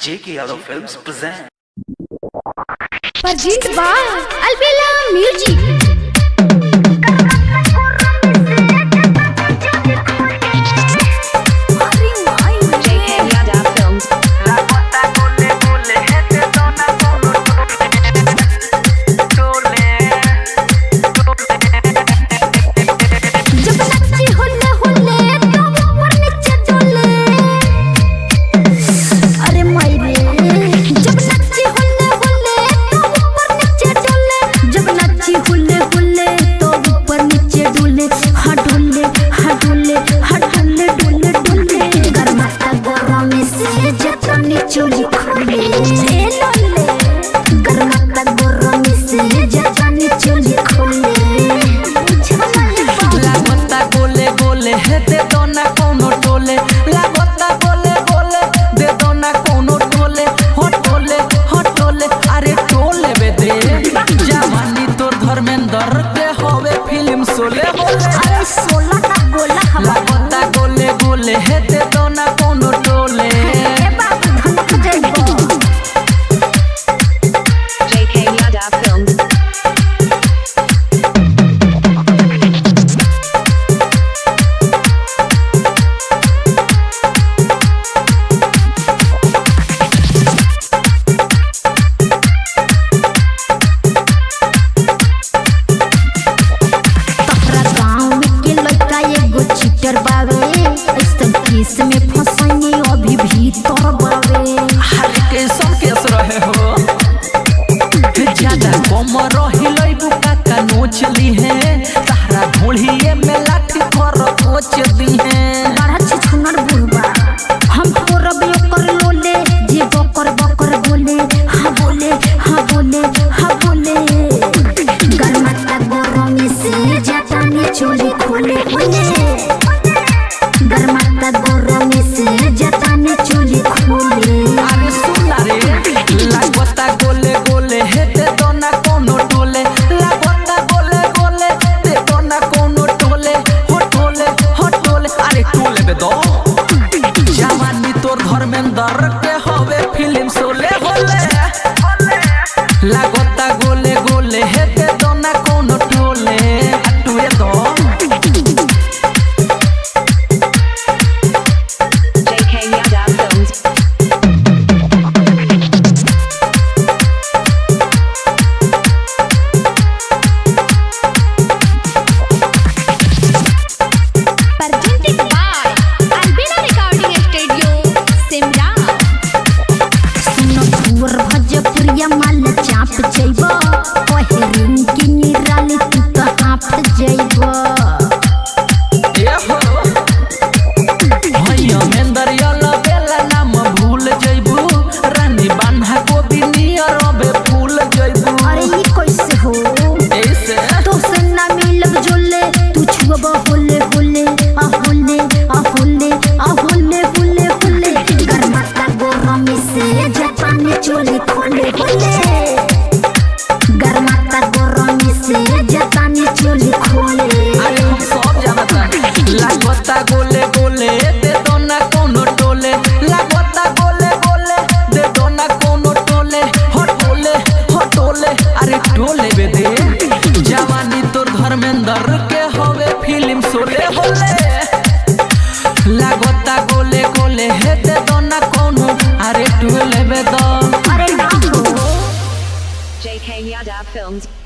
J.K. Yadav Films present. Parjeet Bal, Albela Music. चोली खोले गरमा गोरम से जानी चोली खोले लागता गोले गोले हे दे दो ना कोनो टोले लागता गोले गोले दे दो ना कोनो टोले हो टोले अरे टोले बे दे जवानी तोर धर्मेंद्र के होवे फिल्म सोले होले अरे सोला ना गोला लागता गोले गोले हे दे दो ना कोनो टोले J.K. Yadav Films. चीटर बावे ऐसा केस में फंसाई अभी भीतर बावे हर के सब केस रहे हो ज्यादा कम रही लई बुका का नोच ली है तारा ढोलिए में लाठी पर कोच दी है बड़ा छिछुनर बुलबा हम तोरब कर लोले जे बकर बोले हां बोले हां बोले हां बोले गरमा गोरम से जाता ने चोली खोले गरमा गोरम से जाता ने चोली खोले अरे सुन रे लागता गोले गोले हे दे दो ना कोनो टोले लागता गोले गोले दे दो ना कोनो टोले हो टोले अरे टोले बे दो जवानी तोर धर्मेंद्र के होवे फिल्म सोले होले लागता गोले गोले हे दे दो ना कोनो टोले टुए दो J.K. Yadav Films. presented by Albela Recording Studio, Simla. सुनो भूर भजपुरिया माल चाप जइबो पहिरिन की निराली तू तो आप जइबो ए हो भैया मेंदर याला बेला नाम भूल जइबू रानी बान्हा को बिनियर अबे फूल जइबू अरे ये कैसे हो ऐसे तो से ना मिलब जोले तू छुबो होले होले आ होले आ होले आ होले होले होले गरमा गोरम से जापान चोली खोले होले गरमा गोरम से जापान चोली खोले अरे हम सब जानता लागता गोले गोले दे दो ना कोनो टोले लागता गोले गोले दे दो ना कोनो टोले हो टोले अरे टोले बे दे जवानी तोर धर्मेंद्र के होवे फिल्म सोले होले लागता गोले गोले हे दे दो ना कोनो अरे टोले बे दो अरे ना हो J.K. Yadav Films.